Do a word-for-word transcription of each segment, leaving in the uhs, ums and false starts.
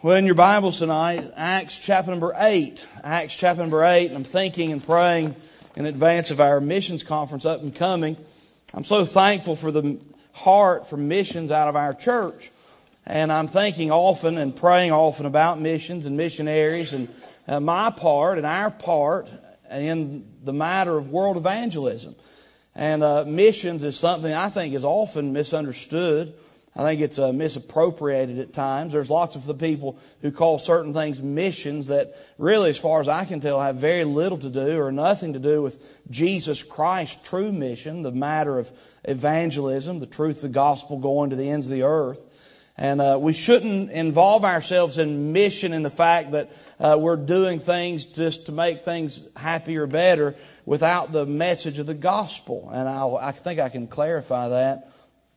Well, in your Bibles tonight, Acts chapter number eight. Acts chapter number eight, and I'm thinking and praying in advance of our missions conference up and coming. I'm so thankful for the heart for missions out of our church. And I'm thinking often and praying often about missions and missionaries and uh, my part and our part in the matter of world evangelism. And uh, missions is something I think is often misunderstood. I think it's uh, misappropriated at times. There's lots of the people who call certain things missions that really, as far as I can tell, have very little to do or nothing to do with Jesus Christ's true mission, the matter of evangelism, the truth of the gospel going to the ends of the earth. And uh, we shouldn't involve ourselves in mission in the fact that uh, we're doing things just to make things happier or better without the message of the gospel. And I'll, I think I can clarify that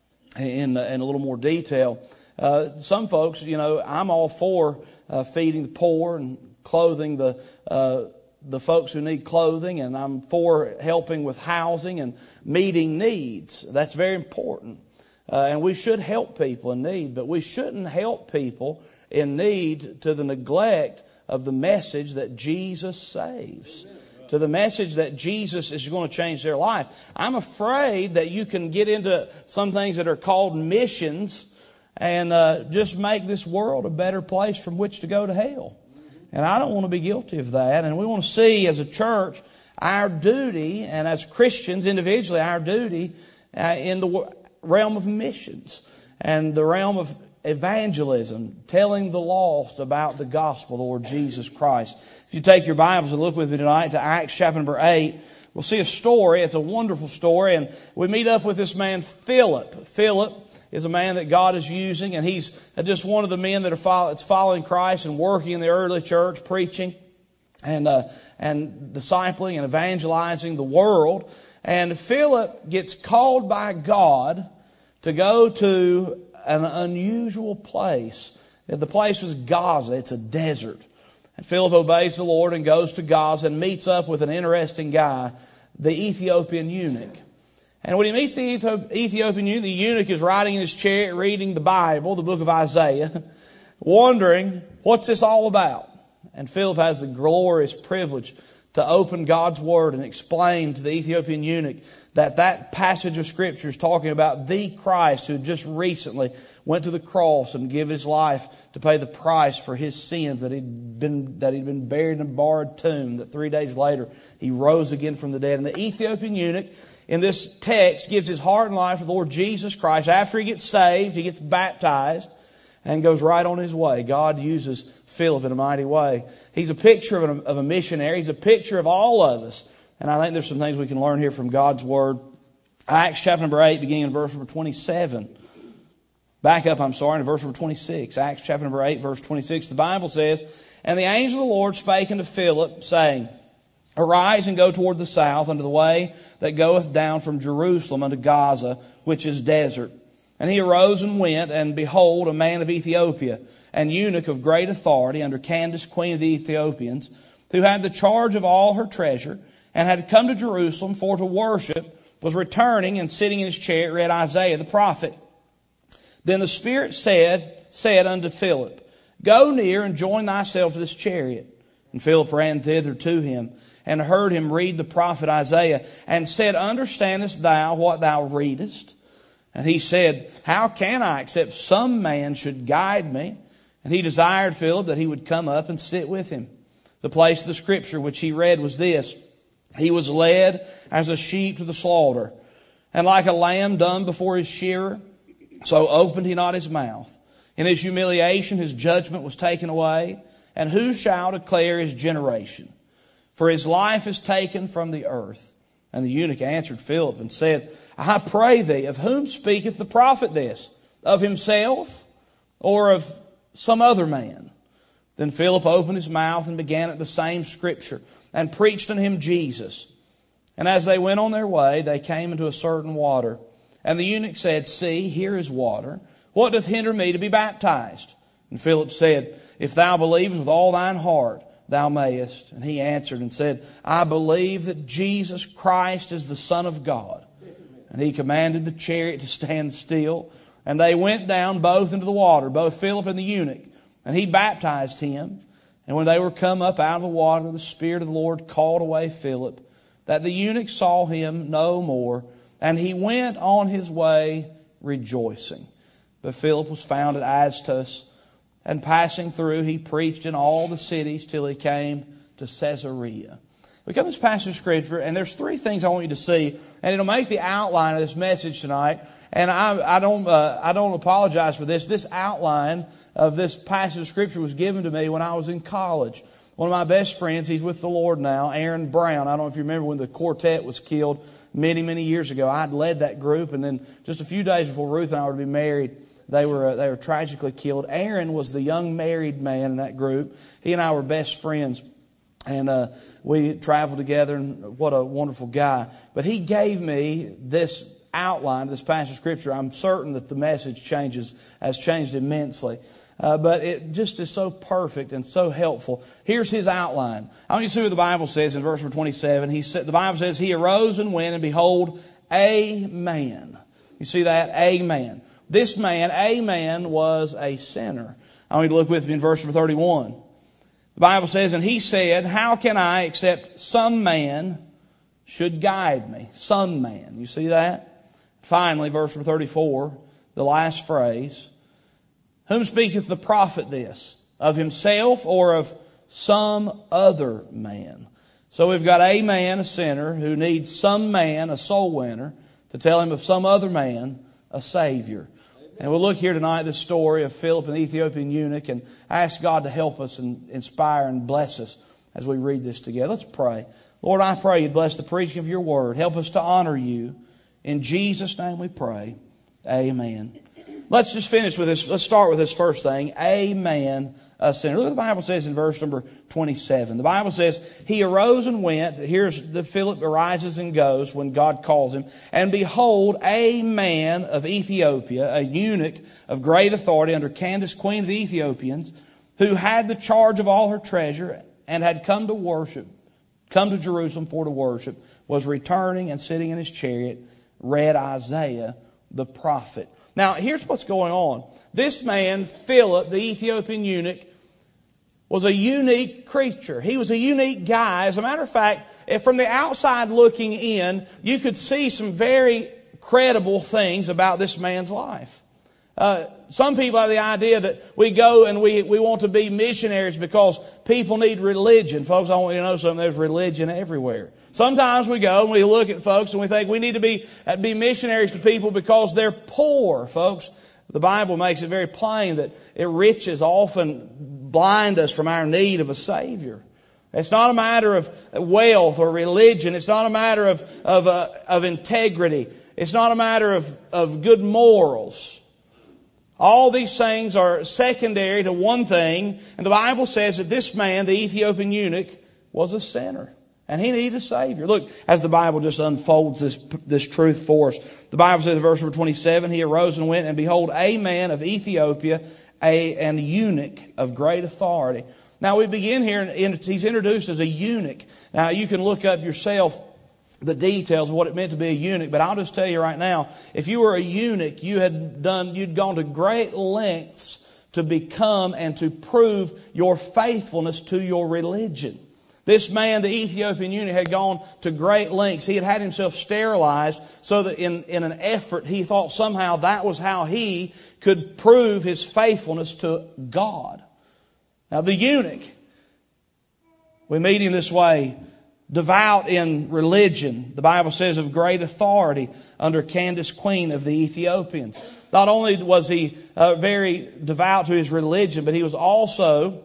in, in a little more detail. Uh, some folks, you know, I'm all for uh, feeding the poor and clothing the uh, the folks who need clothing, and I'm for helping with housing and meeting needs. That's very important. Uh, and we should help people in need, but we shouldn't help people in need to the neglect of the message that Jesus saves. To the message that Jesus is going to change their life. I'm afraid that you can get into some things that are called missions and uh, just make this world a better place from which to go to hell. And I don't want to be guilty of that. And we want to see as a church our duty, and as Christians individually, our duty uh, in the realm of missions and the realm of evangelism, telling the lost about the gospel of the Lord Jesus Christ. If you take your Bibles and look with me tonight to Acts chapter number eight, we'll see a story. It's a wonderful story, and we meet up with this man Philip. Philip is a man that God is using, and he's just one of the men that are follow, that's following Christ and working in the early church, preaching and uh, and discipling and evangelizing the world. And Philip gets called by God to go to an unusual place. The place was Gaza. It's a desert. And Philip obeys the Lord and goes to Gaza and meets up with an interesting guy, the Ethiopian eunuch. And when he meets the Ethiopian eunuch, the eunuch is riding in his chariot reading the Bible, the book of Isaiah, wondering, what's this all about? And Philip has the glorious privilege to open God's Word and explain to the Ethiopian eunuch that that passage of Scripture is talking about the Christ who just recently went to the cross and gave His life to pay the price for his sins, that he'd been that he'd been buried in a borrowed tomb, that three days later He rose again from the dead. And the Ethiopian eunuch in this text gives his heart and life to the Lord Jesus Christ. After he gets saved, he gets baptized and goes right on his way. God uses Philip in a mighty way. He's a picture of a, of a missionary. He's a picture of all of us. And I think there's some things we can learn here from God's Word. Acts chapter number eight, beginning in verse number twenty-seven. Back up, I'm sorry, in verse number twenty-six. Acts chapter number eight, verse twenty-six. The Bible says, "And the angel of the Lord spake unto Philip, saying, Arise and go toward the south unto the way that goeth down from Jerusalem unto Gaza, which is desert. And he arose and went, and behold, a man of Ethiopia, an eunuch of great authority under Candace, queen of the Ethiopians, who had the charge of all her treasure, and had come to Jerusalem for to worship, was returning and sitting in his chariot read Isaiah the prophet. Then the Spirit said, said unto Philip, Go near and join thyself to this chariot. And Philip ran thither to him, and heard him read the prophet Isaiah, and said, Understandest thou what thou readest? And he said, How can I, except some man should guide me? And he desired Philip that he would come up and sit with him. The place of the Scripture which he read was this, He was led as a sheep to the slaughter, and like a lamb dumb before his shearer, so opened he not his mouth. In his humiliation his judgment was taken away, and who shall declare his generation? For his life is taken from the earth. And the eunuch answered Philip and said, I pray thee, of whom speaketh the prophet this? Of himself, or of some other man? Then Philip opened his mouth and began at the same Scripture, and preached unto him Jesus. And as they went on their way, they came into a certain water. And the eunuch said, See, here is water. What doth hinder me to be baptized? And Philip said, If thou believest with all thine heart, thou mayest. And he answered and said, I believe that Jesus Christ is the Son of God. And he commanded the chariot to stand still. And they went down both into the water, both Philip and the eunuch. And he baptized him. And when they were come up out of the water, the Spirit of the Lord called away Philip, that the eunuch saw him no more, and he went on his way rejoicing. But Philip was found at Azotus, and passing through, he preached in all the cities till he came to Caesarea. We come to this passage of Scripture, and there's three things I want you to see, and it'll make the outline of this message tonight. And I, I don't, uh, I don't apologize for this. This outline of this passage of Scripture was given to me when I was in college. One of my best friends, he's with the Lord now, Aaron Brown. I don't know if you remember when the quartet was killed many, many years ago. I'd led that group, and then just a few days before Ruth and I were to be married, they were uh, they were tragically killed. Aaron was the young married man in that group. He and I were best friends. And uh, we traveled together, and what a wonderful guy. But he gave me this outline, this passage of Scripture. I'm certain that the message changes, has changed immensely. Uh, but it just is so perfect and so helpful. Here's his outline. I want you to see what the Bible says in verse number twenty-seven. He said, the Bible says, he arose and went, and behold, a man. You see that? A man. This man, a man, was a sinner. I want you to look with me in verse number thirty-one. The Bible says, and he said, how can I except some man should guide me? Some man. You see that? Finally, verse number thirty-four, the last phrase. Whom speaketh the prophet this? Of himself or of some other man? So we've got a man, a sinner, who needs some man, a soul winner, to tell him of some other man, a Savior. And we'll look here tonight at the story of Philip and the Ethiopian eunuch, and ask God to help us and inspire and bless us as we read this together. Let's pray. Lord, I pray you'd bless the preaching of your word. Help us to honor you. In Jesus' name we pray. Amen. Let's just finish with this. Let's start with this first thing. A man, a sinner. Look what the Bible says in verse number twenty-seven. The Bible says, he arose and went. Here's the Philip arises and goes when God calls him. And behold, a man of Ethiopia, a eunuch of great authority under Candace, queen of the Ethiopians, who had the charge of all her treasure and had come to worship, come to Jerusalem for to worship, was returning and sitting in his chariot, read Isaiah the prophet. Now, here's what's going on. This man, Philip, the Ethiopian eunuch, was a unique creature. He was a unique guy. As a matter of fact, if from the outside looking in, you could see some very credible things about this man's life. Uh, some people have the idea that we go and we, we want to be missionaries because people need religion. Folks, I want you to know something. There's religion everywhere. Sometimes we go and we look at folks and we think we need to be, be missionaries to people because they're poor, folks. The Bible makes it very plain that riches often blind us from our need of a Savior. It's not a matter of wealth or religion. It's not a matter of, of, uh, of integrity. It's not a matter of, of good morals. All these things are secondary to one thing. And the Bible says that this man, the Ethiopian eunuch, was a sinner. And he needed a Savior. Look, as the Bible just unfolds this, this truth for us. The Bible says in verse number twenty-seven, he arose and went, and behold, a man of Ethiopia, a, an eunuch of great authority. Now we begin here, and he's introduced as a eunuch. Now you can look up yourself the details of what it meant to be a eunuch, but I'll just tell you right now, if you were a eunuch, you had done, you'd gone to great lengths to become and to prove your faithfulness to your religion. This man, the Ethiopian eunuch, had gone to great lengths. He had had himself sterilized so that in, in an effort, he thought somehow that was how he could prove his faithfulness to God. Now the eunuch, we meet him this way, devout in religion. The Bible says of great authority under Candace, queen of the Ethiopians. Not only was he uh, very devout to his religion, but he was also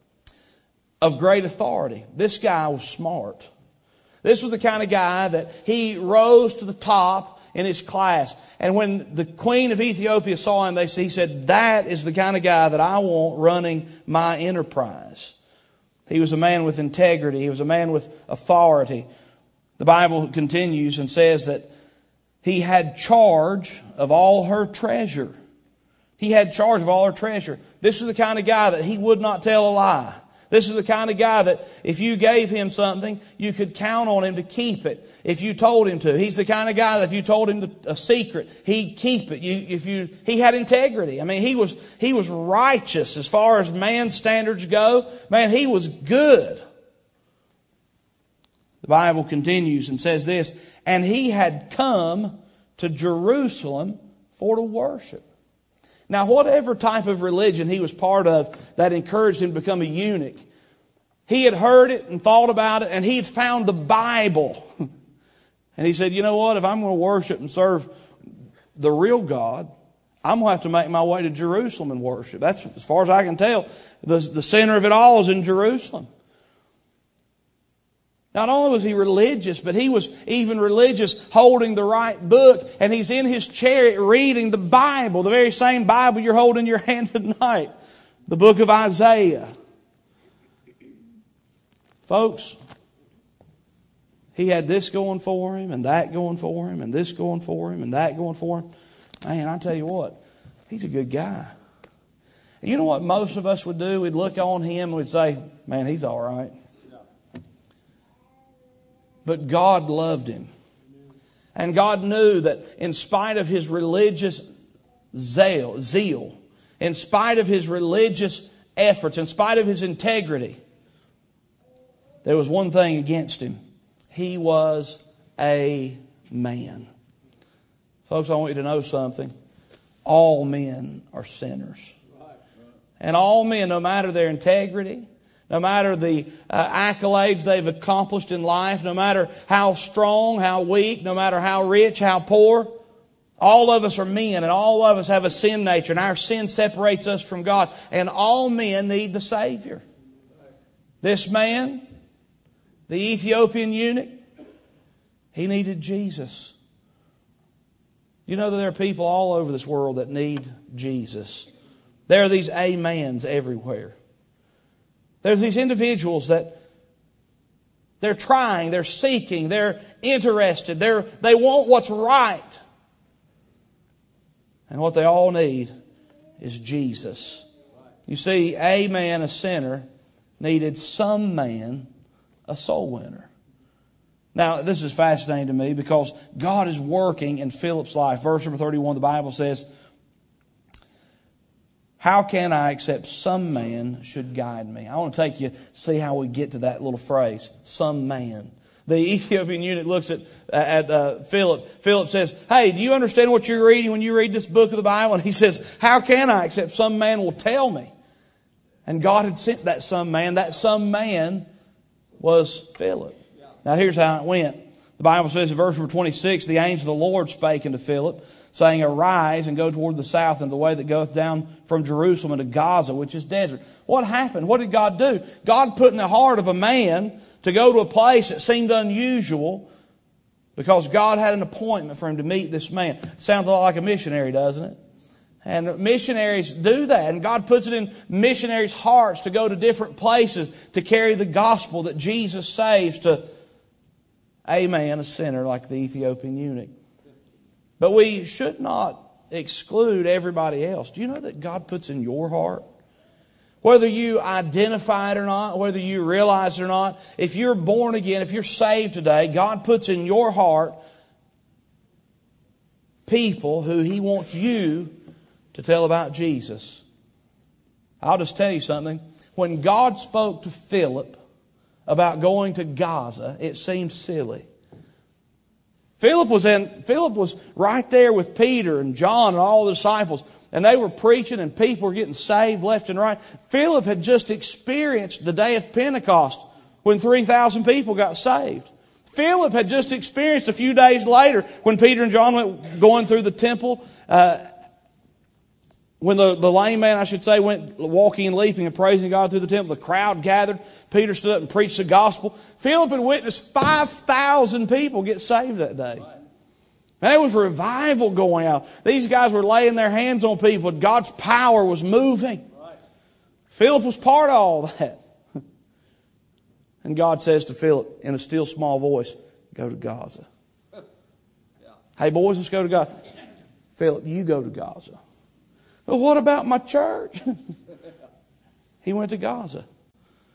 of great authority. This guy was smart. This was the kind of guy that he rose to the top in his class. And when the queen of Ethiopia saw him, they, he said, that is the kind of guy that I want running my enterprise. He was a man with integrity. He was a man with authority. The Bible continues and says that he had charge of all her treasure. He had charge of all her treasure. This was the kind of guy that he would not tell a lie. This is the kind of guy that if you gave him something, you could count on him to keep it if you told him to. He's the kind of guy that if you told him a secret, he'd keep it. You, if you, he had integrity. I mean, he was, he was righteous as far as man's standards go. Man, he was good. The Bible continues and says this, and he had come to Jerusalem for to worship. Now, whatever type of religion he was part of that encouraged him to become a eunuch, he had heard it and thought about it, and he had found the Bible. And he said, you know what, if I'm going to worship and serve the real God, I'm going to have to make my way to Jerusalem and worship. That's, as far as I can tell, the, the center of it all is in Jerusalem. Not only was he religious, but he was even religious holding the right book. And he's in his chariot reading the Bible, the very same Bible you're holding in your hand tonight. The book of Isaiah. Folks, he had this going for him and that going for him and this going for him and that going for him. Man, I tell you what, he's a good guy. And you know what most of us would do? We'd look on him and we'd say, man, he's all right. But God loved him. And God knew that in spite of his religious zeal, zeal, in spite of his religious efforts, in spite of his integrity, there was one thing against him. He was a man. Folks, I want you to know something. All men are sinners. And all men, no matter their integrity, no matter the uh, accolades they've accomplished in life, no matter how strong, how weak, no matter how rich, how poor, all of us are men and all of us have a sin nature and our sin separates us from God. And all men need the Savior. This man, the Ethiopian eunuch, he needed Jesus. You know that there are people all over this world that need Jesus. There are these amens everywhere. There's these individuals that they're trying, they're seeking, they're interested, they're, they want what's right. And what they all need is Jesus. You see, a man, a sinner, needed some man, a soul winner. Now, this is fascinating to me because God is working in Philip's life. Verse number thirty-one, the Bible says, how can I except some man should guide me? I want to take you, see how we get to that little phrase, some man. The Ethiopian eunuch looks at, at uh, Philip. Philip says, hey, do you understand what you're reading when you read this book of the Bible? And he says, how can I except some man will tell me? And God had sent that some man. That some man was Philip. Now here's how it went. The Bible says in verse number twenty-six, the angel of the Lord spake unto Philip, saying, arise and go toward the south in the way that goeth down from Jerusalem into Gaza, which is desert. What happened? What did God do? God put in the heart of a man to go to a place that seemed unusual because God had an appointment for him to meet this man. Sounds a lot like a missionary, doesn't it? And missionaries do that. And God puts it in missionaries' hearts to go to different places to carry the gospel that Jesus saves to a man, a sinner like the Ethiopian eunuch. But we should not exclude everybody else. Do you know that God puts in your heart? Whether you identify it or not, whether you realize it or not, if you're born again, if you're saved today, God puts in your heart people who He wants you to tell about Jesus. I'll just tell you something. When God spoke to Philip about going to Gaza, it seemed silly. Philip was in, Philip was right there with Peter and John and all the disciples, and they were preaching and people were getting saved left and right. Philip had just experienced the day of Pentecost when three thousand people got saved. Philip had just experienced a few days later when Peter and John went going through the temple, uh, when the, the lame man, I should say, went walking and leaping and praising God through the temple, the crowd gathered. Peter stood up and preached the gospel. Philip had witnessed five thousand people get saved that day. And there was revival going out. These guys were laying their hands on people. God's power was moving. Philip was part of all that. And God says to Philip in a still small voice, go to Gaza. Hey boys, let's go to Gaza. Philip, you go to Gaza. But what about my church? He went to Gaza.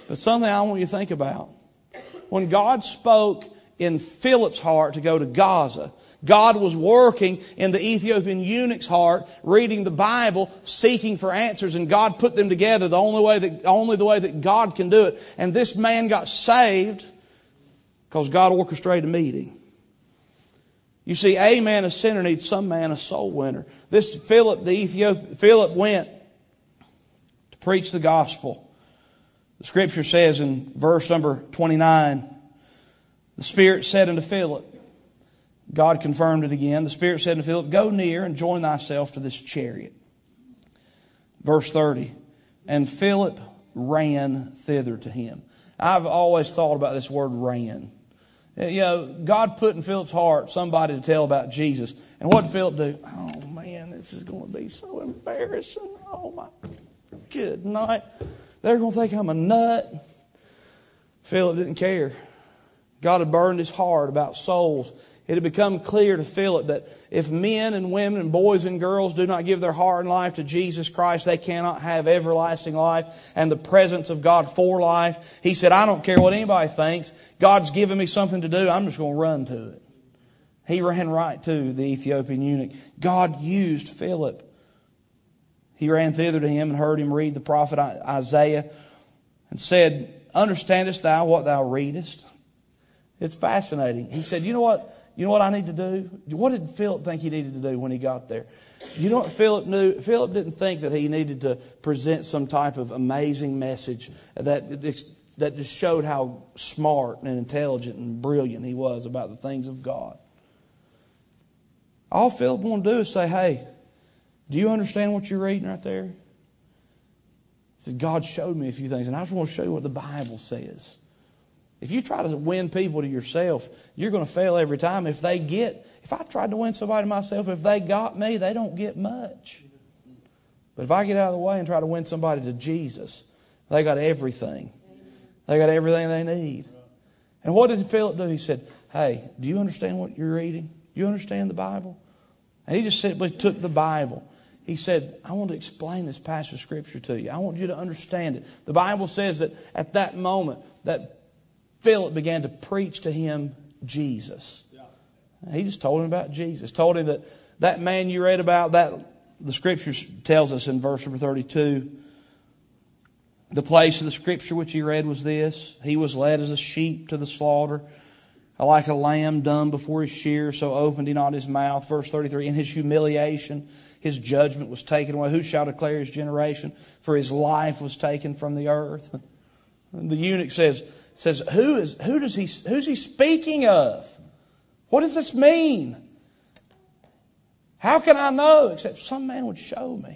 But something I want you to think about. When God spoke in Philip's heart to go to Gaza, God was working in the Ethiopian eunuch's heart, reading the Bible, seeking for answers, and God put them together the only way that, only the way that God can do it. And this man got saved because God orchestrated a meeting. You see, a man, a sinner, needs some man, a soul winner. This Philip, the Ethiopian, Philip went to preach the gospel. The Scripture says in verse number twenty-nine, the Spirit said unto Philip, God confirmed it again. The Spirit said unto Philip, go near and join thyself to this chariot. Verse thirty, and Philip ran thither to him. I've always thought about this word ran. You know, God put in Philip's heart somebody to tell about Jesus. And what did Philip do? Oh man, this is going to be so embarrassing. Oh my good night. They're going to think I'm a nut. Philip didn't care. God had burned his heart about souls. It had become clear to Philip that if men and women and boys and girls do not give their heart and life to Jesus Christ, they cannot have everlasting life and the presence of God for life. He said, I don't care what anybody thinks. God's given me something to do. I'm just going to run to it. He ran right to the Ethiopian eunuch. God used Philip. He ran thither to him and heard him read the prophet Isaiah and said, understandest thou what thou readest? It's fascinating. He said, you know what? You know what I need to do? What did Philip think he needed to do when he got there? You know what Philip knew? Philip didn't think that he needed to present some type of amazing message that, that just showed how smart and intelligent and brilliant he was about the things of God. All Philip wanted to do is say, hey, do you understand what you're reading right there? He said, God showed me a few things, and I just want to show you what the Bible says. If you try to win people to yourself, you're going to fail every time. If they get, if I tried to win somebody to myself, if they got me, they don't get much. But if I get out of the way and try to win somebody to Jesus, they got everything. They got everything they need. And what did Philip do? He said, hey, do you understand what you're reading? Do you understand the Bible? And he just simply took the Bible. He said, I want to explain this passage of Scripture to you. I want you to understand it. The Bible says that at that moment, that Philip began to preach to him Jesus. He just told him about Jesus. Told him that that man you read about, that the Scripture tells us in verse number thirty-two, the place of the Scripture which he read was this: he was led as a sheep to the slaughter, like a lamb dumb before his shears, so opened he not his mouth. Verse thirty-three, in his humiliation his judgment was taken away. Who shall declare his generation? For his life was taken from the earth. The eunuch says, says, who is who does he who's he speaking of? What does this mean? How can I know except some man would show me?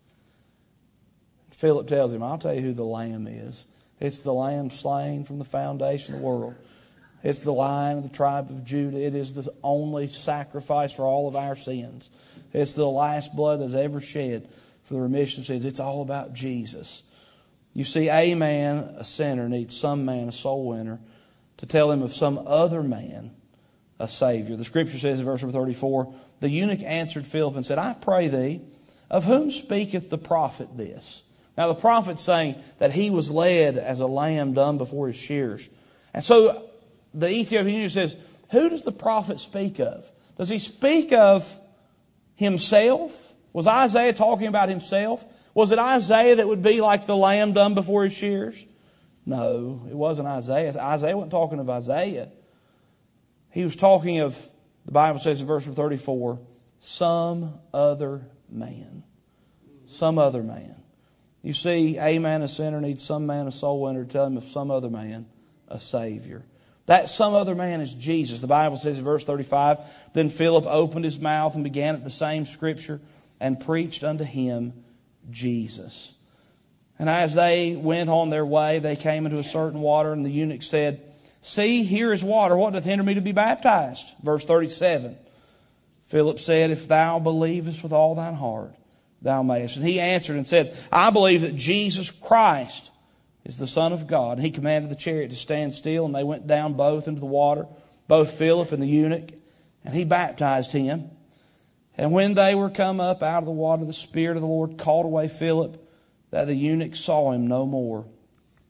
Philip tells him, I'll tell you who the Lamb is. It's the Lamb slain from the foundation of the world. It's the Lion of the tribe of Judah. It is the only sacrifice for all of our sins. It's the last blood that's ever shed for the remission of sins. It's all about Jesus. You see, a man, a sinner, needs some man, a soul winner, to tell him of some other man, a Savior. The Scripture says in verse thirty-four, the eunuch answered Philip and said, I pray thee, of whom speaketh the prophet this? Now the prophet's saying that he was led as a lamb dumb before his shears. And so the Ethiopian eunuch says, who does the prophet speak of? Does he speak of himself? Was Isaiah talking about himself? Was it Isaiah that would be like the lamb dumb before his shears? No, it wasn't Isaiah. Isaiah wasn't talking of Isaiah. He was talking of, the Bible says in verse thirty-four, some other man. Some other man. You see, a man, a sinner, needs some man, a soul winner, to tell him of some other man, a Savior. That some other man is Jesus. The Bible says in verse thirty-five, then Philip opened his mouth and began at the same Scripture and preached unto him Jesus. And as they went on their way, they came into a certain water, and the eunuch said, see, here is water. What doth hinder me to be baptized? Verse thirty-seven. Philip said, if thou believest with all thine heart, thou mayest. And he answered and said, I believe that Jesus Christ is the Son of God. And he commanded the chariot to stand still, and they went down both into the water, both Philip and the eunuch, and he baptized him. And when they were come up out of the water, the Spirit of the Lord called away Philip, that the eunuch saw him no more.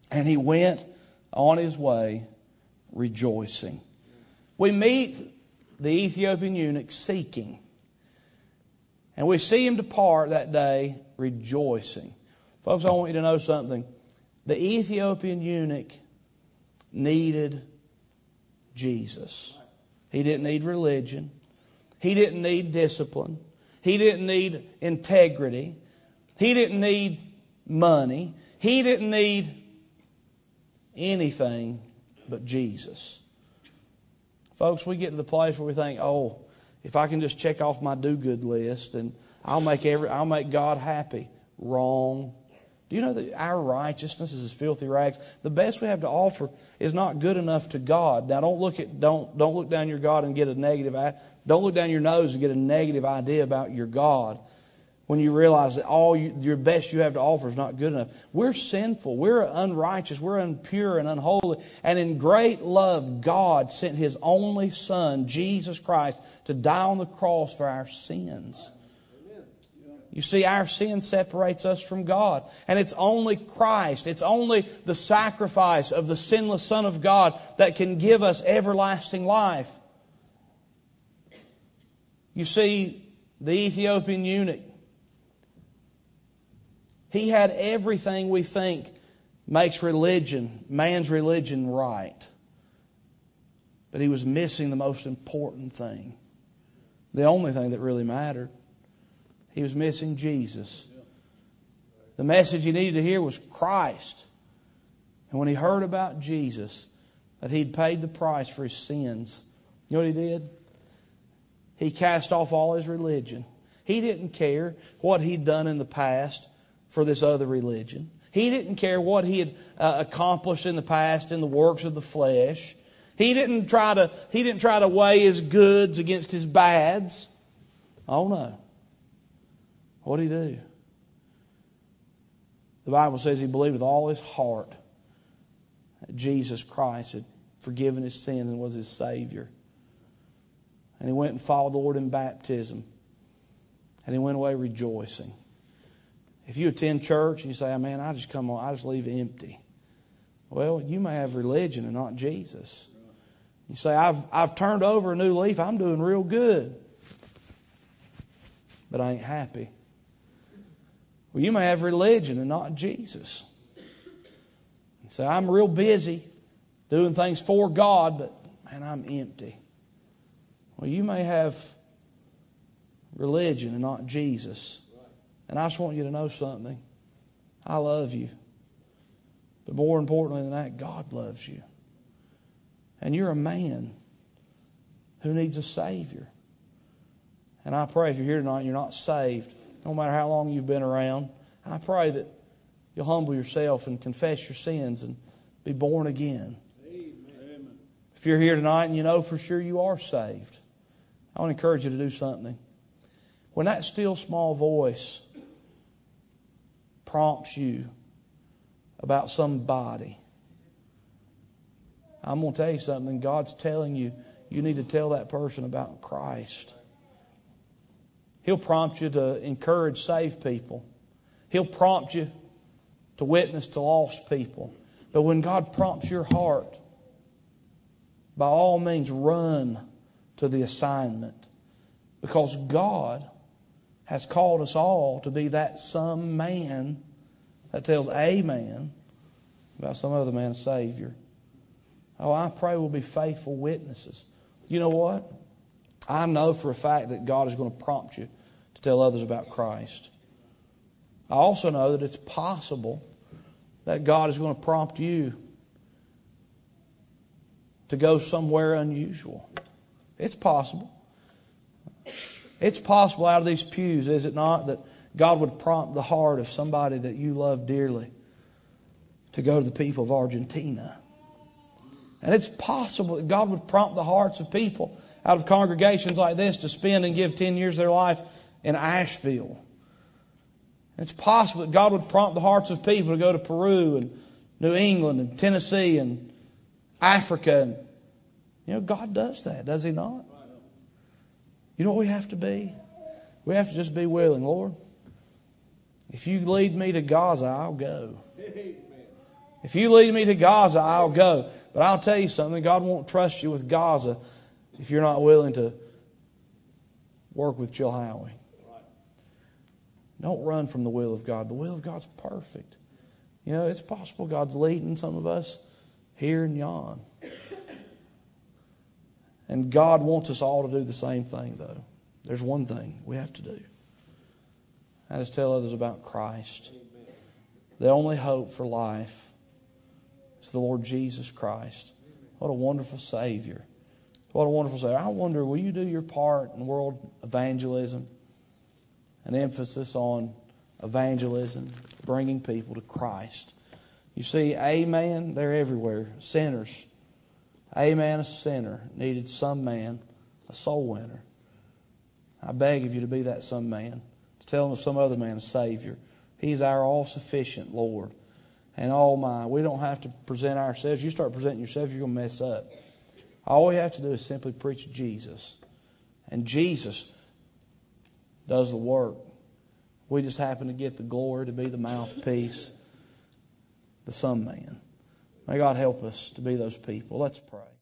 And he went on his way rejoicing. We meet the Ethiopian eunuch seeking. And we see him depart that day rejoicing. Folks, I want you to know something. The Ethiopian eunuch needed Jesus. He didn't need religion. He didn't need discipline. He didn't need integrity. He didn't need money. He didn't need anything but Jesus. Folks, we get to the place where we think, oh, if I can just check off my do-good list, then I'll make every I'll make God happy. Wrong. Do you know that our righteousness is as filthy rags? The best we have to offer is not good enough to God. Now, don't look at don't don't look down your God and get a negative. Don't look down your nose and get a negative idea about your God. When you realize that all you, your best you have to offer is not good enough. We're sinful. We're unrighteous. We're impure and unholy. And in great love, God sent His only Son, Jesus Christ, to die on the cross for our sins. You see, our sin separates us from God. And it's only Christ, it's only the sacrifice of the sinless Son of God that can give us everlasting life. You see, the Ethiopian eunuch, he had everything we think makes religion, man's religion, right. But he was missing the most important thing. The only thing that really mattered. He was missing Jesus. The message he needed to hear was Christ. And when he heard about Jesus, that He'd paid the price for his sins, you know what he did? He cast off all his religion. He didn't care what he'd done in the past for this other religion. He didn't care what he had uh, accomplished in the past in the works of the flesh. He didn't try to he didn't try to weigh his goods against his bads. Oh no. What did he do? The Bible says he believed with all his heart that Jesus Christ had forgiven his sins and was his Savior. And he went and followed the Lord in baptism. And he went away rejoicing. If you attend church and you say, man, I just come on, I just leave empty. Well, you may have religion and not Jesus. You say, I've, I've turned over a new leaf. I'm doing real good. But I ain't happy. Well, you may have religion and not Jesus. You say, I'm real busy doing things for God, but man, I'm empty. Well, you may have religion and not Jesus. And I just want you to know something. I love you. But more importantly than that, God loves you. And you're a man who needs a Savior. And I pray if you're here tonight and you're not saved, no matter how long you've been around, I pray that you'll humble yourself and confess your sins and be born again. Amen. If you're here tonight and you know for sure you are saved, I want to encourage you to do something. When that still small voice prompts you about somebody, I'm going to tell you something. God's telling you, you need to tell that person about Christ. He'll prompt you to encourage saved people. He'll prompt you to witness to lost people. But when God prompts your heart, by all means run to the assignment. Because God has called us all to be that some man that tells a man about some other man's Savior. Oh, I pray we'll be faithful witnesses. You know what? I know for a fact that God is going to prompt you to tell others about Christ. I also know that it's possible that God is going to prompt you to go somewhere unusual. It's possible. It's possible out of these pews, is it not, that God would prompt the heart of somebody that you love dearly to go to the people of Argentina. And it's possible that God would prompt the hearts of people out of congregations like this to spend and give ten years of their life in Asheville. It's possible that God would prompt the hearts of people to go to Peru and New England and Tennessee and Africa. And, you know, God does that, does He not? You know what we have to be? We have to just be willing. Lord, if you lead me to Gaza, I'll go. If you lead me to Gaza, I'll go. But I'll tell you something, God won't trust you with Gaza if you're not willing to work with Chilhowie. Don't run from the will of God. The will of God's perfect. You know, it's possible God's leading some of us here and yon. And God wants us all to do the same thing, though. There's one thing we have to do. That is tell others about Christ. The only hope for life is the Lord Jesus Christ. What a wonderful Savior. What a wonderful Savior. I wonder, will you do your part in world evangelism? An emphasis on evangelism, bringing people to Christ. You see, a man, they're everywhere. Sinners. A man, a sinner, needed some man, a soul winner. I beg of you to be that some man. To tell him of some other man, a Savior. He's our all-sufficient Lord. And oh my, we don't have to present ourselves. You start presenting yourself, you're going to mess up. All we have to do is simply preach Jesus. And Jesus does the work. We just happen to get the glory to be the mouthpiece, the some man. May God help us to be those people. Let's pray.